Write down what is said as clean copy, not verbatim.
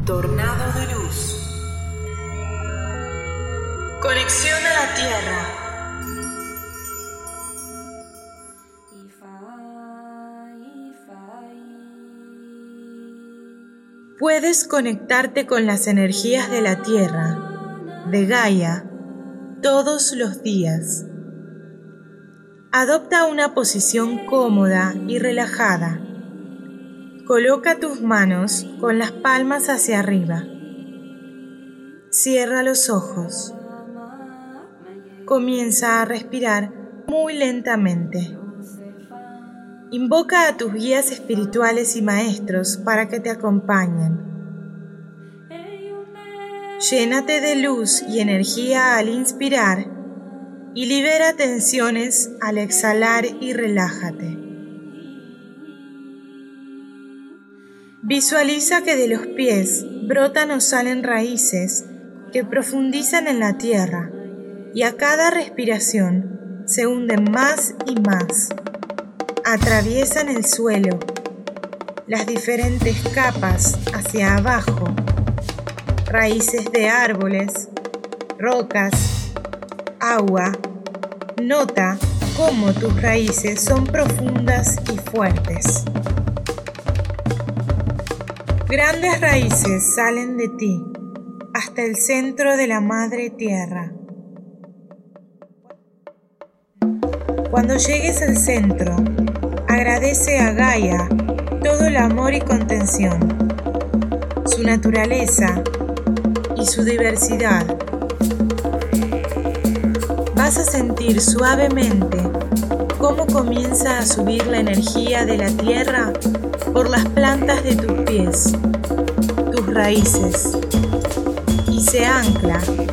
Tornado de luz. Conexión a la Tierra. Puedes conectarte con las energías de la Tierra, de Gaia, todos los días. Adopta una posición cómoda y relajada. Coloca tus manos con las palmas hacia arriba. Cierra los ojos. Comienza a respirar muy lentamente. Invoca a tus guías espirituales y maestros para que te acompañen. Llénate de luz y energía al inspirar y libera tensiones al exhalar y relájate. Visualiza que de los pies brotan o salen raíces que profundizan en la tierra y a cada respiración se hunden más y más. Atraviesan el suelo, las diferentes capas hacia abajo, raíces de árboles, rocas, agua. Nota cómo tus raíces son profundas y fuertes. Grandes raíces salen de ti hasta el centro de la Madre Tierra. Cuando llegues al centro, agradece a Gaia todo el amor y contención, su naturaleza y su diversidad. Vas a sentir suavemente cómo comienza a subir la energía de la tierra por las plantas de tus pies, tus raíces, y se ancla